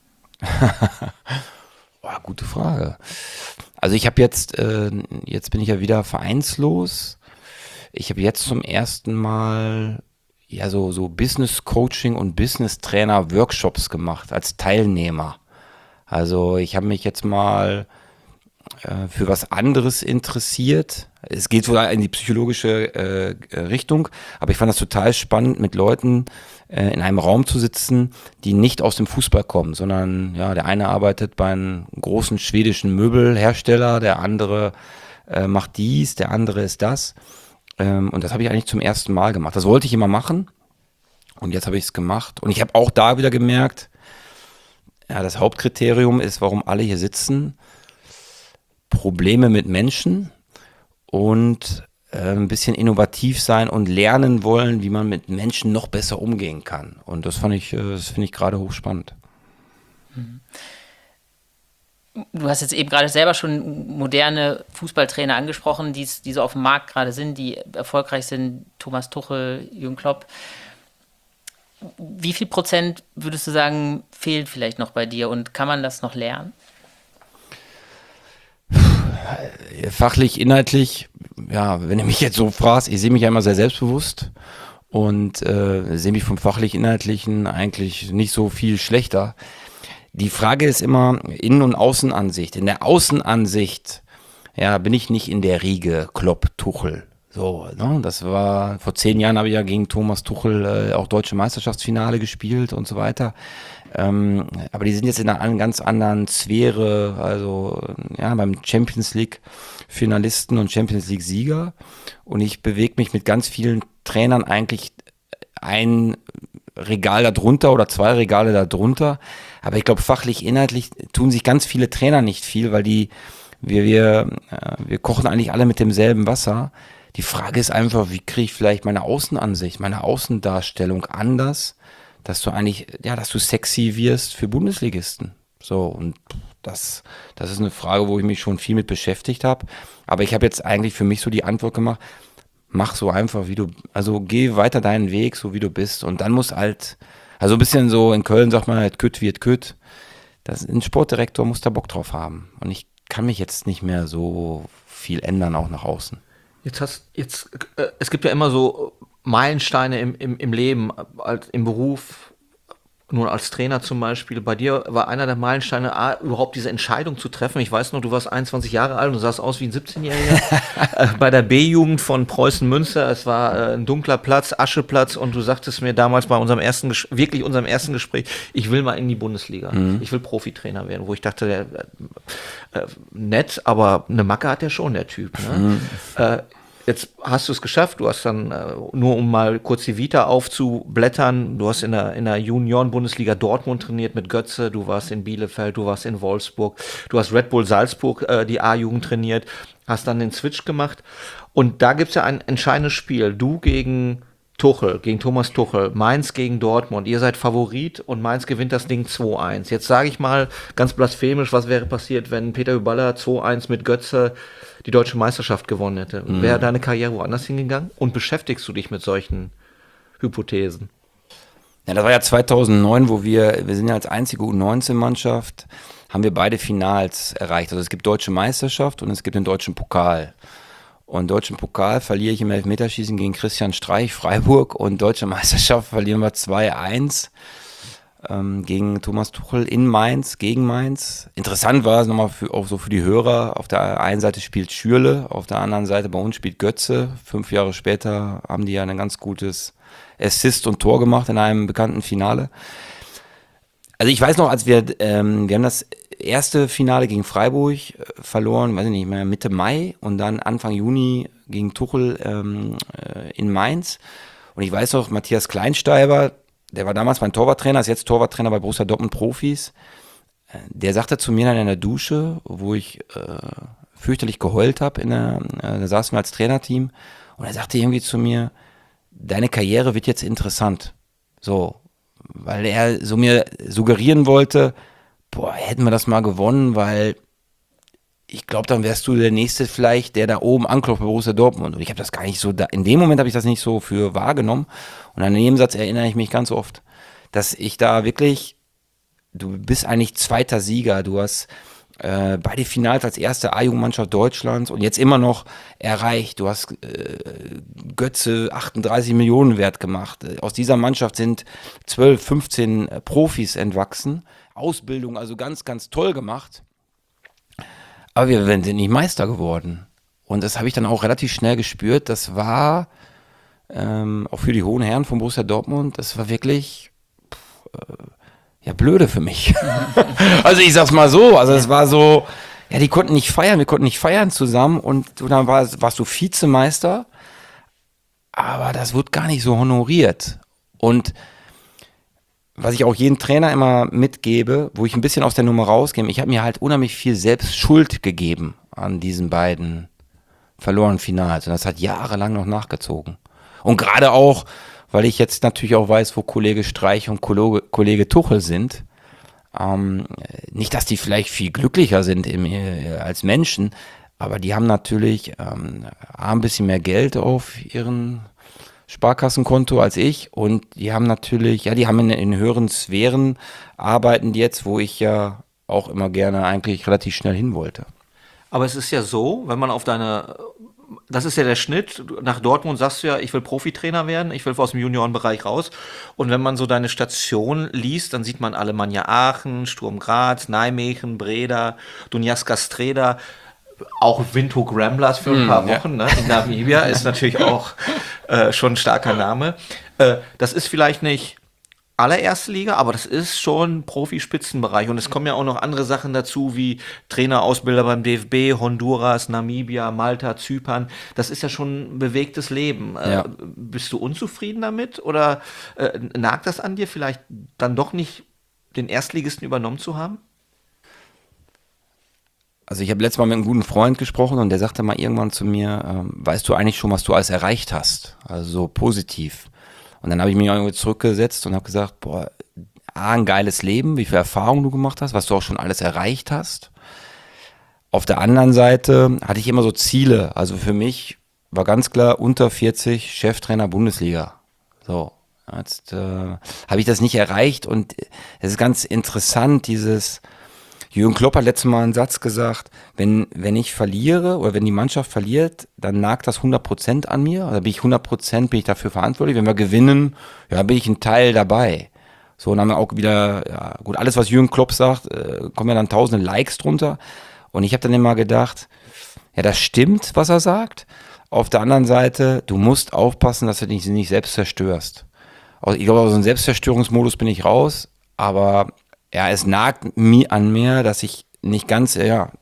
Boah, gute Frage. Also ich habe jetzt bin ich ja wieder vereinslos. Ich habe jetzt zum ersten Mal ja so Business Coaching und Business Trainer Workshops gemacht als Teilnehmer. Also ich habe mich jetzt mal für was anderes interessiert. Es geht wohl in die psychologische Richtung, aber ich fand das total spannend, mit Leuten in einem Raum zu sitzen, die nicht aus dem Fußball kommen, sondern ja, der eine arbeitet bei einem großen schwedischen Möbelhersteller, der andere macht dies, der andere ist das. Und das habe ich eigentlich zum ersten Mal gemacht. Das wollte ich immer machen und jetzt habe ich es gemacht. Und ich habe auch da wieder gemerkt, ja, das Hauptkriterium ist, warum alle hier sitzen, Probleme mit Menschen und ein bisschen innovativ sein und lernen wollen, wie man mit Menschen noch besser umgehen kann. Und das finde ich gerade hochspannend. Du hast jetzt eben gerade selber schon moderne Fußballtrainer angesprochen, die so auf dem Markt gerade sind, die erfolgreich sind, Thomas Tuchel, Jürgen Klopp. Wie viel Prozent würdest du sagen, fehlt vielleicht noch bei dir und kann man das noch lernen? Fachlich, inhaltlich, ja, wenn du mich jetzt so fragst, ich sehe mich ja immer sehr selbstbewusst und sehe mich vom fachlich-inhaltlichen eigentlich nicht so viel schlechter. Die Frage ist immer Innen- und Außenansicht. In der Außenansicht, ja, bin ich nicht in der Riege Klopp, Tuchel. So, ne? Das war, vor 10 Jahren habe ich ja gegen Thomas Tuchel auch Deutsche Meisterschaftsfinale gespielt und so weiter. Aber die sind jetzt in einer ganz anderen Sphäre, also ja, beim Champions League Finalisten und Champions League Sieger. Und ich bewege mich mit ganz vielen Trainern eigentlich ein Regal darunter oder 2 Regale darunter. Aber ich glaube, fachlich, inhaltlich tun sich ganz viele Trainer nicht viel, weil wir kochen eigentlich alle mit demselben Wasser. Die Frage ist einfach, wie kriege ich vielleicht meine Außenansicht, meine Außendarstellung anders, dass du sexy wirst für Bundesligisten. So, und das ist eine Frage, wo ich mich schon viel mit beschäftigt habe. Aber ich habe jetzt eigentlich für mich so die Antwort gemacht, mach so einfach, also geh weiter deinen Weg, so wie du bist. Und dann muss halt, also ein bisschen so, in Köln sagt man halt, kütt wird kütt. Ein Sportdirektor muss da Bock drauf haben. Und ich kann mich jetzt nicht mehr so viel ändern, auch nach außen. Es gibt ja immer so Meilensteine im Leben, im Beruf, nun als Trainer zum Beispiel. Bei dir war einer der Meilensteine, überhaupt diese Entscheidung zu treffen. Ich weiß noch, du warst 21 Jahre alt und sahst aus wie ein 17-Jähriger bei der B-Jugend von Preußen Münster. Es war ein dunkler Platz, Ascheplatz, und du sagtest mir damals bei unserem ersten Gespräch, ich will mal in die Bundesliga. Ich will Profitrainer werden, wo ich dachte, nett, aber eine Macke hat der schon, der Typ. Ne? Jetzt hast du es geschafft, du hast dann, nur um mal kurz die Vita aufzublättern, du hast in der Junioren-Bundesliga Dortmund trainiert mit Götze, du warst in Bielefeld, du warst in Wolfsburg, du hast Red Bull Salzburg die A-Jugend trainiert, hast dann den Switch gemacht und da gibt's ja ein entscheidendes Spiel, du gegen Tuchel, gegen Thomas Tuchel, Mainz gegen Dortmund, ihr seid Favorit und Mainz gewinnt das Ding 2-1. Jetzt sage ich mal ganz blasphemisch, was wäre passiert, wenn Peter Hüballa 2-1 mit Götze die deutsche Meisterschaft gewonnen hätte? Wäre deine Karriere woanders hingegangen? Und beschäftigst du dich mit solchen Hypothesen? Ja, das war ja 2009, wo wir sind ja als einzige U19-Mannschaft, haben wir beide Finals erreicht. Also es gibt Deutsche Meisterschaft und es gibt den Deutschen Pokal. Und Deutschen Pokal verliere ich im Elfmeterschießen gegen Christian Streich, Freiburg, und Deutsche Meisterschaft verlieren wir 2-1 gegen Thomas Tuchel in Mainz, gegen Mainz. Interessant war es nochmal auch so für die Hörer, auf der einen Seite spielt Schürrle, auf der anderen Seite bei uns spielt Götze. 5 Jahre später haben die ja ein ganz gutes Assist und Tor gemacht in einem bekannten Finale. Also ich weiß noch, als wir haben das erste Finale gegen Freiburg verloren, weiß ich nicht mehr, Mitte Mai, und dann Anfang Juni gegen Tuchel in Mainz. Und ich weiß noch, Matthias Kleinsteiber, der war damals mein Torwarttrainer, ist jetzt Torwarttrainer bei Borussia Dortmund Profis. Der sagte zu mir dann in der Dusche, wo ich fürchterlich geheult habe, da saßen wir als Trainerteam, und er sagte irgendwie zu mir, deine Karriere wird jetzt interessant. So, weil er so mir suggerieren wollte, boah, hätten wir das mal gewonnen, weil ich glaube, dann wärst du der Nächste vielleicht, der da oben anklopft bei Borussia Dortmund. Und ich habe das gar nicht so, in dem Moment habe ich das nicht so für wahrgenommen. Und an den Satz erinnere ich mich ganz oft, dass ich da wirklich, du bist eigentlich zweiter Sieger, du hast beide Finals als erste A-Jugendmannschaft Deutschlands und jetzt immer noch erreicht. Du hast Götze 38 Millionen wert gemacht. Aus dieser Mannschaft sind 12, 15 Profis entwachsen. Ausbildung also ganz, ganz toll gemacht. Aber wir sind nicht Meister geworden. Und das habe ich dann auch relativ schnell gespürt. Das war auch für die hohen Herren von Borussia Dortmund, das war wirklich ja blöde für mich. Also ich sag's mal so, also es war so, ja, die konnten nicht feiern, wir konnten nicht feiern zusammen und dann warst du Vizemeister, aber das wird gar nicht so honoriert. Und was ich auch jedem Trainer immer mitgebe, wo ich ein bisschen aus der Nummer rausgehe, ich habe mir halt unheimlich viel Selbstschuld gegeben an diesen beiden verlorenen Finals. Und das hat jahrelang noch nachgezogen. Und gerade auch, weil ich jetzt natürlich auch weiß, wo Kollege Streich und Kollege Tuchel sind. Nicht, dass die vielleicht viel glücklicher sind als Menschen, aber die haben natürlich ein bisschen mehr Geld auf ihren Sparkassenkonto als ich und die haben natürlich, ja, die haben in höheren Sphären arbeiten die jetzt, wo ich ja auch immer gerne eigentlich relativ schnell hin wollte. Aber es ist ja so, wenn man das ist ja der Schnitt, nach Dortmund sagst du ja, ich will Profitrainer werden, ich will aus dem Juniorenbereich raus. Und wenn man so deine Station liest, dann sieht man Alemannia Aachen, Sturm Graz, Nijmegen, Breda, Dunajska Streda, auch Windhoek Ramblers für ein paar Wochen, ne? In Namibia ist natürlich auch schon ein starker Name. Das ist vielleicht nicht allererste Liga, aber das ist schon Profispitzenbereich. Und es kommen ja auch noch andere Sachen dazu, wie Trainerausbilder beim DFB, Honduras, Namibia, Malta, Zypern. Das ist ja schon ein bewegtes Leben. Ja. Bist du unzufrieden damit? Oder nagt das an dir, vielleicht dann doch nicht den Erstligisten übernommen zu haben? Also ich habe letztes Mal mit einem guten Freund gesprochen und der sagte mal irgendwann zu mir, weißt du eigentlich schon, was du alles erreicht hast? Also so positiv. Und dann habe ich mich irgendwie zurückgesetzt und habe gesagt, boah, ein geiles Leben, wie viel Erfahrung du gemacht hast, was du auch schon alles erreicht hast. Auf der anderen Seite hatte ich immer so Ziele. Also für mich war ganz klar unter 40 Cheftrainer Bundesliga. So, jetzt habe ich das nicht erreicht und es ist ganz interessant, Jürgen Klopp hat letztes Mal einen Satz gesagt, wenn ich verliere oder wenn die Mannschaft verliert, dann nagt das 100% an mir. Oder bin ich 100% bin ich dafür verantwortlich. Wenn wir gewinnen, ja, bin ich ein Teil dabei. So, und dann haben wir auch wieder, ja, gut, alles, was Jürgen Klopp sagt, kommen ja dann tausende Likes drunter. Und ich habe dann immer gedacht, ja, das stimmt, was er sagt. Auf der anderen Seite, du musst aufpassen, dass du dich nicht selbst zerstörst. Ich glaube, aus dem Selbstzerstörungsmodus bin ich raus, aber ja, es nagt an mir, dass ich nicht ganz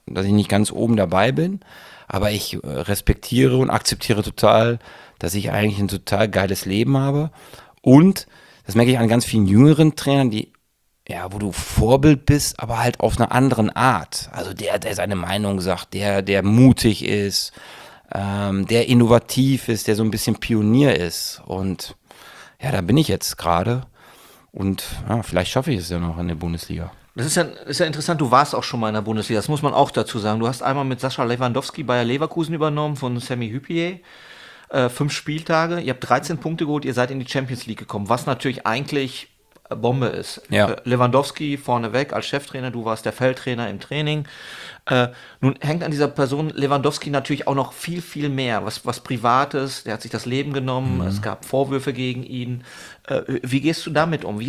oben dabei bin, aber ich respektiere und akzeptiere total, dass ich eigentlich ein total geiles Leben habe. Und das merke ich an ganz vielen jüngeren Trainern, wo du Vorbild bist, aber halt auf einer anderen Art. Also der seine Meinung sagt, der mutig ist, der innovativ ist, der so ein bisschen Pionier ist. Und ja, da bin ich jetzt gerade. Und ja, vielleicht schaffe ich es ja noch in der Bundesliga. Das ist ja interessant, du warst auch schon mal in der Bundesliga, das muss man auch dazu sagen. Du hast einmal mit Sascha Lewandowski Bayer Leverkusen übernommen von Sami Hyypiä. 5 Spieltage, ihr habt 13 Punkte geholt, ihr seid in die Champions League gekommen, was natürlich eigentlich Bombe ist. Ja. Lewandowski vorneweg als Cheftrainer, du warst der Feldtrainer im Training. Nun hängt an dieser Person Lewandowski natürlich auch noch viel, viel mehr. Was Privates, der hat sich das Leben genommen, es gab Vorwürfe gegen ihn. Wie gehst du damit um?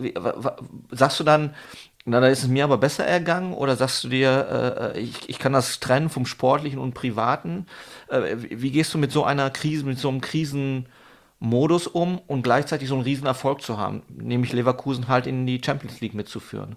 Sagst du dann, na, da ist es mir aber besser ergangen, oder sagst du dir, ich kann das trennen vom Sportlichen und Privaten? Wie gehst du mit so einer Krise, mit so einem Krisenmodus um und gleichzeitig so einen Riesenerfolg zu haben, nämlich Leverkusen halt in die Champions League mitzuführen?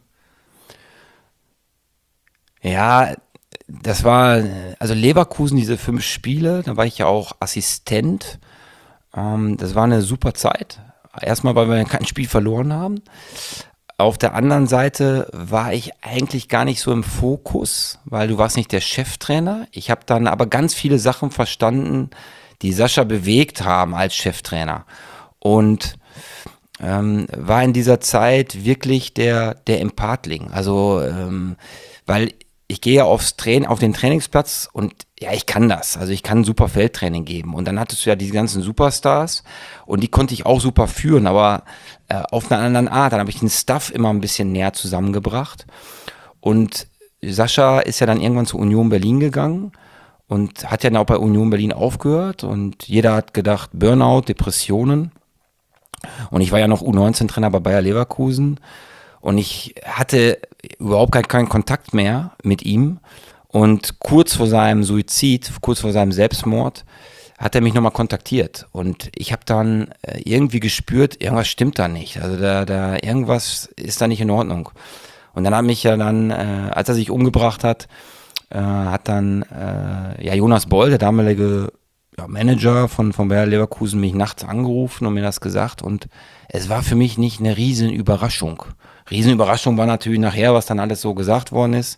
Ja, das war, also Leverkusen, diese 5 Spiele, da war ich ja auch Assistent. Das war eine super Zeit. Erstmal, weil wir kein Spiel verloren haben. Auf der anderen Seite war ich eigentlich gar nicht so im Fokus, weil du warst nicht der Cheftrainer. Ich habe dann aber ganz viele Sachen verstanden, die Sascha bewegt haben als Cheftrainer. Und war in dieser Zeit wirklich der Empatling. Also, weil ich gehe ja auf den Trainingsplatz und ja, ich kann das. Also ich kann ein super Feldtraining geben. Und dann hattest du ja diese ganzen Superstars und die konnte ich auch super führen, aber auf einer anderen Art. Dann habe ich den Staff immer ein bisschen näher zusammengebracht. Und Sascha ist ja dann irgendwann zu Union Berlin gegangen und hat ja dann auch bei Union Berlin aufgehört. Und jeder hat gedacht, Burnout, Depressionen. Und ich war ja noch U19-Trainer bei Bayer Leverkusen. Und ich hatte überhaupt keinen Kontakt mehr mit ihm. Und kurz vor seinem Suizid, kurz vor seinem Selbstmord, hat er mich nochmal kontaktiert. Und ich habe dann irgendwie gespürt, irgendwas stimmt da nicht. Also da irgendwas ist da nicht in Ordnung. Und dann hat mich ja dann, als er sich umgebracht hat, hat dann Jonas Boll, der damalige Manager von Bayer Leverkusen, mich nachts angerufen und mir das gesagt. Und es war für mich nicht eine Riesenüberraschung. Riesenüberraschung war natürlich nachher, was dann alles so gesagt worden ist.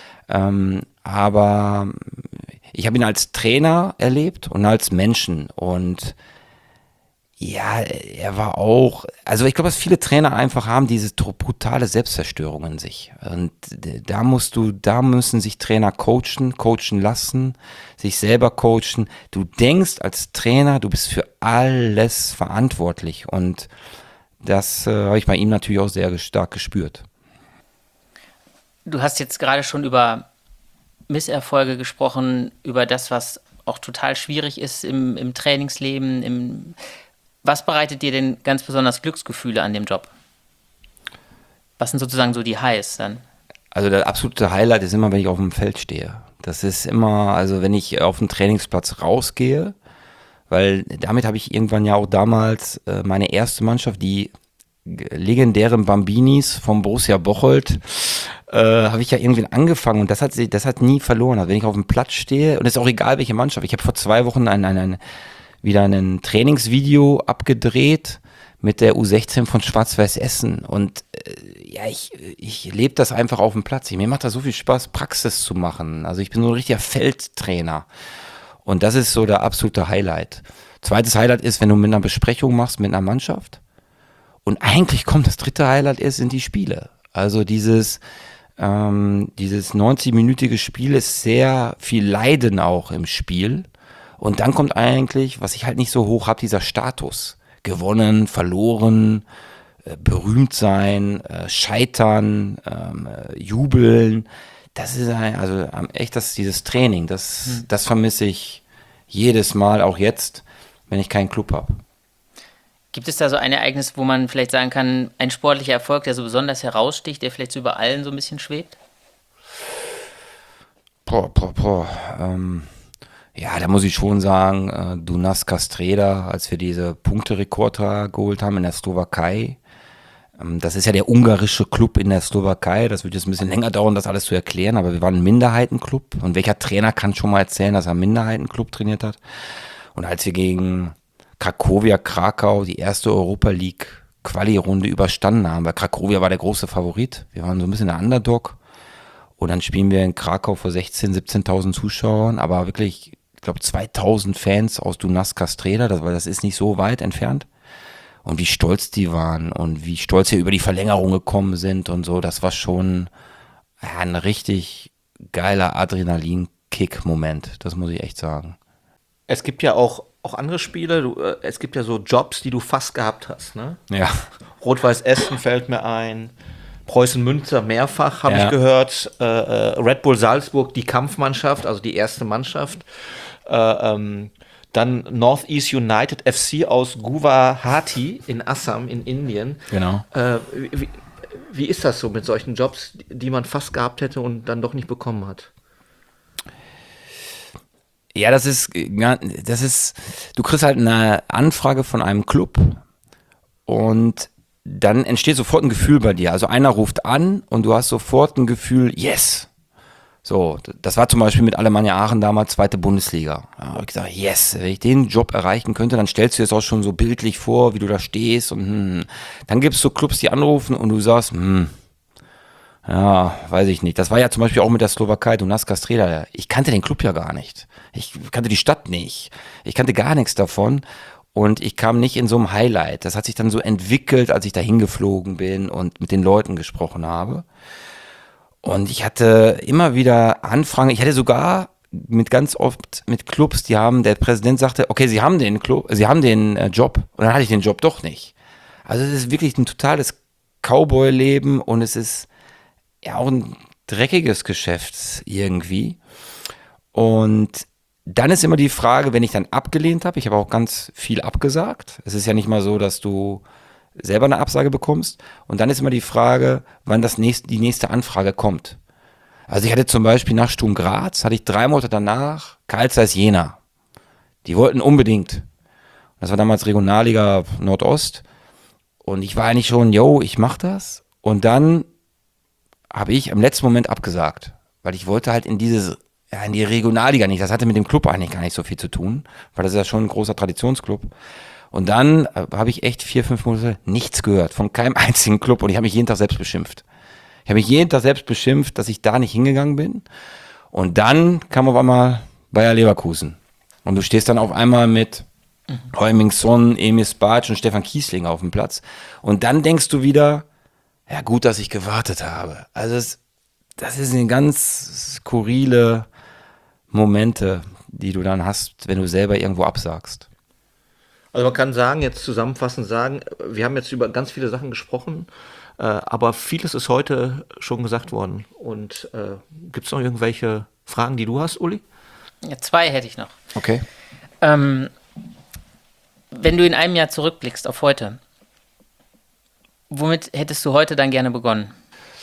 Aber ich habe ihn als Trainer erlebt und als Menschen. Und ja, er war auch, also ich glaube, dass viele Trainer einfach haben diese brutale Selbstzerstörung in sich. Und da müssen sich Trainer coachen lassen, sich selber coachen. Du denkst als Trainer, du bist für alles verantwortlich. Und das habe ich bei ihm natürlich auch sehr stark gespürt. Du hast jetzt gerade schon über Misserfolge gesprochen, über das, was auch total schwierig ist im Trainingsleben. Was bereitet dir denn ganz besonders Glücksgefühle an dem Job? Was sind sozusagen so die Highs dann? Also der absolute Highlight ist immer, wenn ich auf dem Feld stehe. Das ist immer, also wenn ich auf den Trainingsplatz rausgehe, weil damit habe ich irgendwann ja auch damals meine erste Mannschaft, die legendären Bambinis vom Borussia Bocholt, habe ich ja irgendwie angefangen und das hat nie verloren. Also wenn ich auf dem Platz stehe, und es ist auch egal, welche Mannschaft, ich habe vor 2 Wochen wieder ein Trainingsvideo abgedreht mit der U16 von Schwarz-Weiß Essen und ich lebe das einfach auf dem Platz. Mir macht das so viel Spaß, Praxis zu machen. Also ich bin so ein richtiger Feldtrainer und das ist so der absolute Highlight. Zweites Highlight ist, wenn du mit einer Besprechung machst mit einer Mannschaft und eigentlich kommt das dritte Highlight erst in die Spiele. Also dieses 90-minütige Spiel ist sehr viel Leiden auch im Spiel. Und dann kommt eigentlich, was ich halt nicht so hoch habe, dieser Status. Gewonnen, verloren, berühmt sein, scheitern, jubeln. Das ist dieses Training, das vermisse ich jedes Mal, auch jetzt, wenn ich keinen Club habe. Gibt es da so ein Ereignis, wo man vielleicht sagen kann, ein sportlicher Erfolg, der so besonders heraussticht, der vielleicht so über allen so ein bisschen schwebt? Ja, da muss ich schon sagen, Dunas Castreda, als wir diese Punkterekord geholt haben in der Slowakei. Das ist ja der ungarische Club in der Slowakei. Das wird jetzt ein bisschen länger dauern, das alles zu erklären, aber wir waren ein Minderheitenclub. Und welcher Trainer kann schon mal erzählen, dass er einen Minderheitenclub trainiert hat? Und als wir gegen Cracovia Krakau die erste Europa League Quali-Runde überstanden haben, weil Cracovia war der große Favorit. Wir waren so ein bisschen der Underdog. Und dann spielen wir in Krakau vor 16.000, 17.000 Zuschauern, aber wirklich, ich glaube, 2.000 Fans aus Dunas Castreda, weil das ist nicht so weit entfernt. Und wie stolz die waren und wie stolz sie über die Verlängerung gekommen sind und so, das war schon ein richtig geiler Adrenalin-Kick-Moment, das muss ich echt sagen. Es gibt ja auch andere Spiele, es gibt ja so Jobs, die du fast gehabt hast, ne? Ja. Rot-Weiß Essen fällt mir ein, Preußen Münster mehrfach, habe ich gehört, Red Bull Salzburg, die Kampfmannschaft, also die erste Mannschaft, dann Northeast United FC aus Guwahati in Assam in Indien. Genau. Wie ist das so mit solchen Jobs, die man fast gehabt hätte und dann doch nicht bekommen hat? Ja, das ist, du kriegst halt eine Anfrage von einem Club und dann entsteht sofort ein Gefühl bei dir. Also einer ruft an und du hast sofort ein Gefühl, yes, So, das war zum Beispiel mit Alemannia Aachen damals 2. Bundesliga. Da habe ich gesagt, yes, wenn ich den Job erreichen könnte, dann stellst du dir das auch schon so bildlich vor, wie du da stehst und dann gibt es so Clubs, die anrufen und du sagst, ja, weiß ich nicht. Das war ja zum Beispiel auch mit der Slowakei, Dunajská Streda. Ich kannte den Club ja gar nicht. Ich kannte die Stadt nicht. Ich kannte gar nichts davon. Und ich kam nicht in so einem Highlight. Das hat sich dann so entwickelt, als ich da hingeflogen bin und mit den Leuten gesprochen habe. Und ich hatte immer wieder Anfragen. Ich hatte sogar ganz oft mit Clubs, der Präsident sagte, okay, Sie haben den Job. Und dann hatte ich den Job doch nicht. Also es ist wirklich ein totales Cowboy-Leben und es ist ja auch ein dreckiges Geschäft irgendwie. Und dann ist immer die Frage, wenn ich dann abgelehnt habe, ich habe auch ganz viel abgesagt. Es ist ja nicht mal so, dass du selber eine Absage bekommst. Und dann ist immer die Frage, wann die nächste Anfrage kommt. Also ich hatte zum Beispiel nach Sturm Graz, hatte ich 3 Monate danach Carl Zeiss Jena. Die wollten unbedingt. Das war damals Regionalliga Nordost. Und ich war eigentlich schon, ich mach das. Und dann habe ich im letzten Moment abgesagt. Weil ich wollte halt in die Regionalliga nicht. Das hatte mit dem Club eigentlich gar nicht so viel zu tun. Weil das ist ja schon ein großer Traditionsclub. Und dann habe ich echt 4-5 Monate nichts gehört von keinem einzigen Club und ich habe mich jeden Tag selbst beschimpft. Dass ich da nicht hingegangen bin. Und dann kam auf einmal Bayer Leverkusen. Und du stehst dann auf einmal mit Heung-min Son, Emil Spac und Stefan Kiesling auf dem Platz. Und dann denkst du wieder, ja gut, dass ich gewartet habe. Also das ist eine ganz skurrile Momente, die du dann hast, wenn du selber irgendwo absagst. Also man kann sagen, jetzt zusammenfassend sagen, wir haben jetzt über ganz viele Sachen gesprochen, aber vieles ist heute schon gesagt worden. Und gibt es noch irgendwelche Fragen, die du hast, Uli? Ja, 2 hätte ich noch. Okay. Wenn du in einem Jahr zurückblickst auf heute, womit hättest du heute dann gerne begonnen?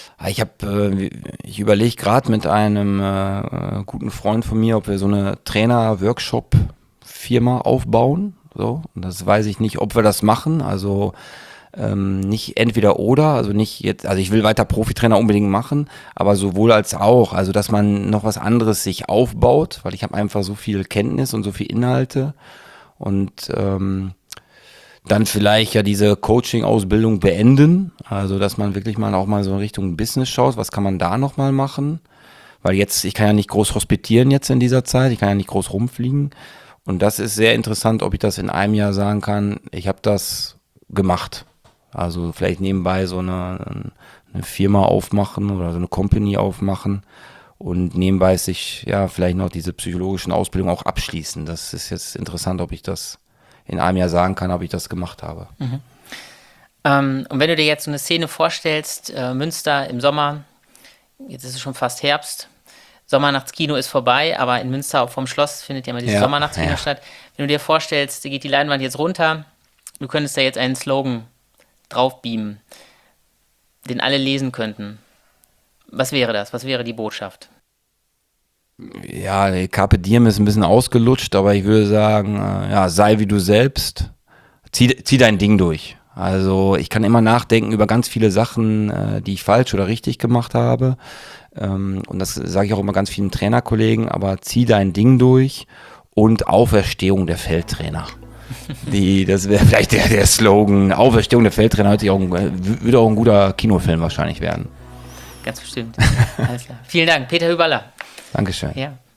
Ich überlege gerade mit einem guten Freund von mir, ob wir so eine Trainer-Workshop-Firma aufbauen. So, und das weiß ich nicht, ob wir das machen. Also nicht entweder oder, also nicht jetzt, also ich will weiter Profitrainer unbedingt machen, aber sowohl als auch, also dass man noch was anderes sich aufbaut, weil ich habe einfach so viel Kenntnis und so viel Inhalte und dann vielleicht ja diese Coaching-Ausbildung beenden, also dass man wirklich mal auch mal so in Richtung Business schaut, was kann man da nochmal machen, weil jetzt, ich kann ja nicht groß hospitieren jetzt in dieser Zeit, ich kann ja nicht groß rumfliegen und das ist sehr interessant, ob ich das in einem Jahr sagen kann, ich habe das gemacht, also vielleicht nebenbei so eine Firma aufmachen oder so eine Company aufmachen und nebenbei sich ja vielleicht noch diese psychologischen Ausbildungen auch abschließen, das ist jetzt interessant, ob ich das in einem Jahr sagen kann, ob ich das gemacht habe. Mhm. Und wenn du dir jetzt so eine Szene vorstellst, Münster im Sommer, jetzt ist es schon fast Herbst, Sommernachtskino ist vorbei, aber in Münster vom Schloss findet ja mal dieses Sommernachtskino statt. Wenn du dir vorstellst, geht die Leinwand jetzt runter, du könntest da jetzt einen Slogan drauf beamen, den alle lesen könnten. Was wäre das? Was wäre die Botschaft? Ja, Carpe Diem ist ein bisschen ausgelutscht, aber ich würde sagen, ja, sei wie du selbst, zieh dein Ding durch. Also ich kann immer nachdenken über ganz viele Sachen, die ich falsch oder richtig gemacht habe. Und das sage ich auch immer ganz vielen Trainerkollegen, aber zieh dein Ding durch und Auferstehung der Feldtrainer. Das wäre vielleicht der Slogan, Auferstehung der Feldtrainer, würde auch ein guter Kinofilm wahrscheinlich werden. Ganz bestimmt. Alles klar. Vielen Dank, Peter Hüberler. Dankeschön. Ja.